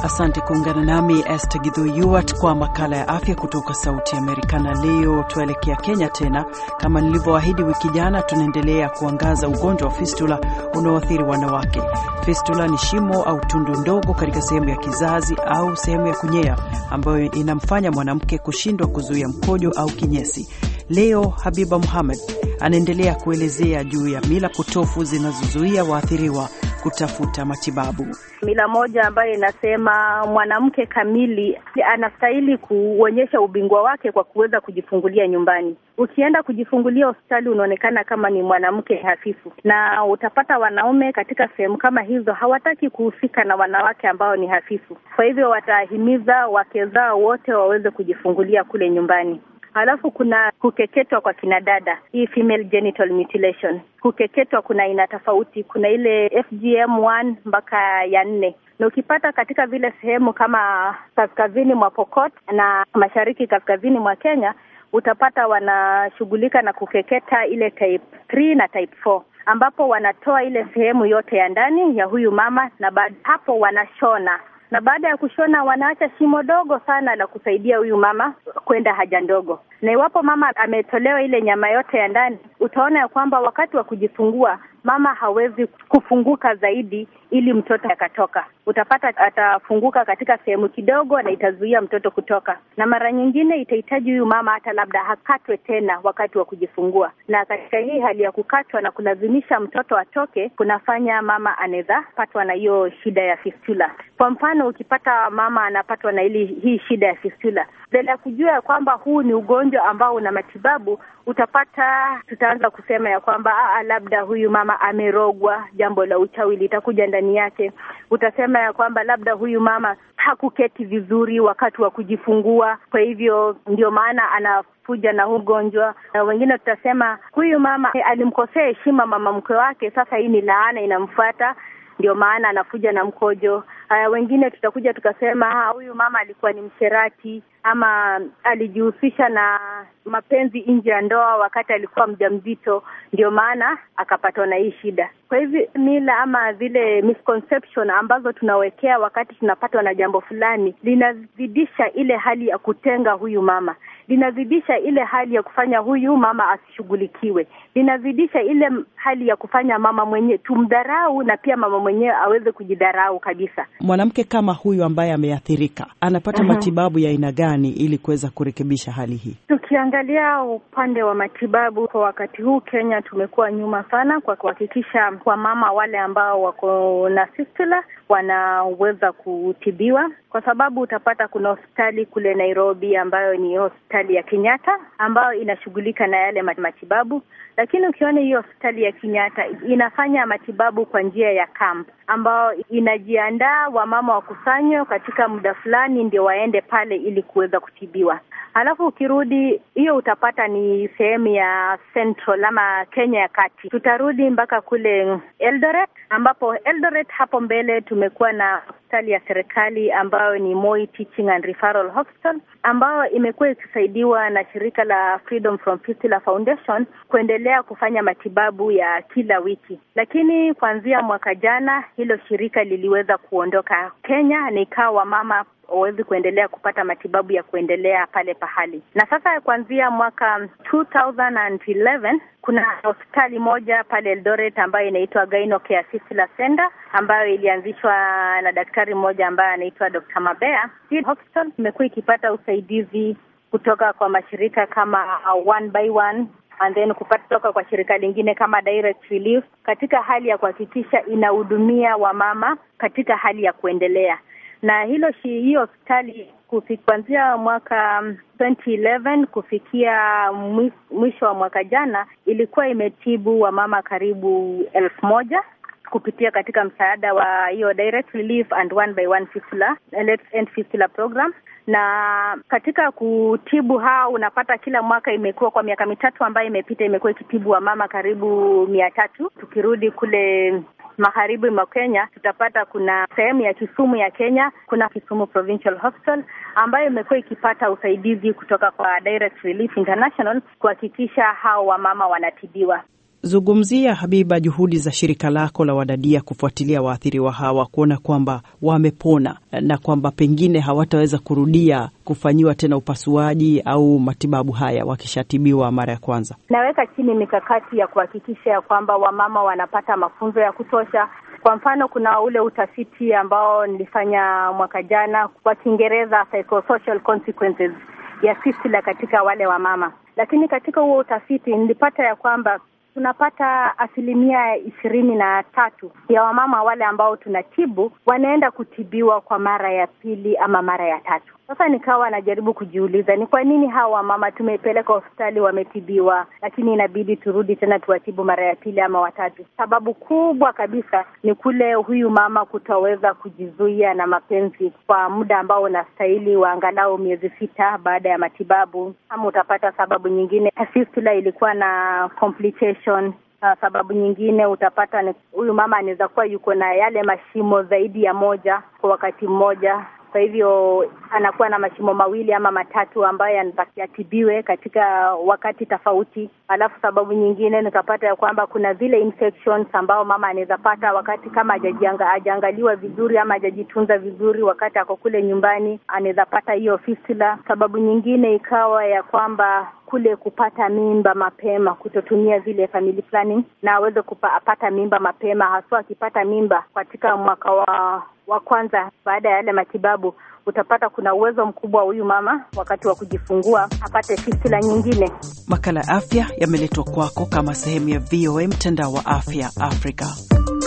Asante kuungana nami Esther Githu kwa makala ya afya kutoka Sauti ya Amerika. Na leo tuelekea Kenya tena. Kama nilivyoahidi wiki jana, tunaendelea kuangaza ugonjwa wa fistula unaoathiri wanawake. Fistula ni shimo au tundu ndogo katika sehemu ya kizazi au sehemu ya kunyea ambayo inamfanya mwanamke kushindwa kuzuia mkojo au kinyesi. Leo Habiba Muhammad anaendelea kuelezea juu ya mila potofu zinazozuia waathiriwa kutafuta matibabu. Mila moja ambayo inasema mwanamke kamili anastahili kuonyesha ubingwa wake kwa kuweza kujifungulia nyumbani. Ukienda kujifungulia hospitali unaonekana kama ni mwanamke hafifu, na utapata wanaume katika sehemu kama hizo hawataki kuhusika na wanawake ambao ni hafifu. Kwa hivyo watahimiza wake zao wote waweze kujifungulia kule nyumbani. Halafu kuna kukeketwa kwa kina dada, hii female genital mutilation. Kukeketwa kuna aina tofauti, kuna ile FGM1 mpaka ya 4. Na ukipata katika vile sehemu kama kaskazini mwa Pokot na mashariki kaskazini mwa Kenya, utapata wanashughulika na kukeketa ile type 3 na type 4, ambapo wanatoa ile sehemu yote ya ndani ya huyu mama na baada hapo wanashona. Na baada ya kushona wanaacha shimo dogo sana la kusaidia huyu mama kwenda haja ndogo. Na iwapo mama ametolewa ile nyama yote ya ndani, utaona ya kwamba wakati wa kujifungua mama hawezi kufunguka zaidi ili mtoto akatoka. Utapata atafunguka katika sehemu kidogo na itazuia mtoto kutoka. Na mara nyingine itahitaji huyu mama hata labda hakatwe tena wakati wa kujifungua. Na katika hii hali ya kukatwa na kulazimisha mtoto atoke, kunafanya mama anaweza patwa na hiyo shida ya fistula. Kwa mfano, ukipata mama anapatwa na hii shida ya fistula, bila kujua kwamba huu ni ugonjwa ambao una matibabu, utapata tutaanza kusema ya kwamba labda huyu mama amerogwa, jambo la uchawi litakuja ndani yake. Utasema ya kwamba labda huyu mama hakuketi vizuri wakati wa kujifungua, kwa hivyo ndio maana anakuja na ugonjwa. Na wengine tutasema huyu mama alimkosea heshima mama mkwe wake, sasa hii ni laana inamfuata, ndio maana anakuja na mkojo. Wengine tutakuja tukasema huyu mama alikuwa ni msherati ama alijihusisha na mapenzi nje ya ndoa wakati alikuwa mjamzito, ndio maana akapatwa na hii shida. Kwa hivyo mila ama zile misconception ambazo tunawekea wakati tunapatwa na jambo fulani linazidisha ile hali ya kutenga huyu mama, linazidisha ile hali ya kufanya huyu mama asishughulikiwe, linazidisha ile hali ya kufanya mama mwenyewe tumdharau na pia mama mwenyewe aweze kujidharau kabisa. Mwanamke kama huyu ambaye ameathirika anapata matibabu ya aina gani ili kuweza kurekebisha hali hii? Tukiangalia upande wa matibabu kwa wakati huu, Kenya tumekuwa nyuma sana kwa kuhakikisha kwa mama wale ambao wako na fistula wanaweza kutibiwa, kwa sababu utapata kuna hospitali kule Nairobi ambayo ni hospitali ya Kenyatta ambayo inashughulika na yale matibabu. Lakini ukiona hiyo hospitali ya Kenyatta inafanya matibabu kwa njia ya camp, ambao inajiandaa wamama wakusanywe katika muda fulani ndio waende pale ili kuweza kutibiwa. Halafu ukirudi hiyo utapata ni sehemu ya Central ama Kenya ya kati. Tutarudi mpaka kule Eldoret, ambapo Eldoret hapo mbele tumekuwa na hospitali ya serikali ambayo ni Moi Teaching and Referral Hospital, ambayo imekuwa ikisaidiwa na shirika la Freedom from Fistula Foundation kuendelea kufanya matibabu ya kila wiki. Lakini kuanzia mwaka jana hilo shirika liliweza kuondoka Kenya na ikawa mama wawezi kuendelea kupata matibabu ya kuendelea pale pahali. Na sasa kuanzia mwaka 2011 kuna hospitali moja pale Eldoret ambayo inaitwa Gyno Care Fistula Center ambayo ilianzishwa na daktari mmoja ambaye anaitwa Dr. Mabea. Hii hospital imekuwa ikipata usaidizi kutoka kwa mashirika kama One by One and then kupata kutoka kwa shirika lingine kama Direct Relief katika hali ya kuhakikisha inahudumia wamama katika hali ya kuendelea. Na hiyo hospitali kuanzia mwaka 2011 kufikia mwisho wa mwaka jana ilikuwa imetibu wamama karibu 1,000 kupitia katika msaada wa hiyo Direct Relief and One by One Fistula, Let's End Fistula program. Na katika kutibu hao unapata kila mwaka imekuwa kwa miaka mitatu ambayo imepita imekuwa ikitibu wamama karibu 300. Tukirudi kule magharibi mwa Kenya tutapata kuna sehemu ya Kisumu ya Kenya, kuna Kisumu Provincial Hospital ambayo imekuwa ikipata usaidizi kutoka kwa Direct Relief International kuhakikisha hao wamama wanatibiwa. Zungumzia Habiba juhudi za shirika lako la Wadadia kufuatilia waathiriwa hawa, kuona kwamba wamepona na kwamba pengine hawataweza kurudia kufanyiwa tena upasuaji au matibabu haya wakishatibiwa mara ya kwanza. Naweka chini mikakati ya kuhakikisha kwamba wamama wanapata mafunzo ya kutosha. Kwa mfano, kuna ule utafiti ambao nilifanya mwaka jana kwa Kiingereza, psychosocial consequences ya fistula katika wale wamama. Lakini katika huo utafiti nilipata ya kwamba tunapata 23% ya wamama wale ambao tunatibu wanaenda kutibiwa kwa mara ya pili ama mara ya tatu. Sasa nikawa najaribu kujiuliza ni kwa nini hawa wamama tumepeleka hospitali wametibiwa, lakini inabidi turudi tena tuwatibu mara ya pili ama watatu. Sababu kubwa kabisa ni kule huyu mama kutoweza kujizuia na mapenzi kwa muda ambao unastahili wa angalau miezi 6 baada ya matibabu. Ama utapata sababu nyingine, fistula ilikuwa na complication. Sababu nyingine utapata huyu mama anaweza kuwa yuko na yale mashimo zaidi ya moja kwa wakati mmoja. Kwa hivyo anakuwa na mashimo 2 ama 3 ambayo yanatakiwa katika wakati tofauti. Alafu sababu nyingine utapata ya kwamba kuna zile infections ambao mama anaweza pata wakati kama hajaangaliwa vizuri ama hajajitunza vizuri wakati ako kule nyumbani, anaweza pata hiyo fistula. Sababu nyingine ikawa ya kwamba kule kupata mimba mapema, kutotumia zile family planning na aweze kupata mimba mapema, haswa akipata mimba katika mwaka wa kwanza baada ya yale matibabu, utapata kuna uwezo mkubwa huyu mama wakati wa kujifungua apate fistula nyingine. Makala ya afya yameletwa kwako kama sehemu ya VOA mtandao wa afya Afrika.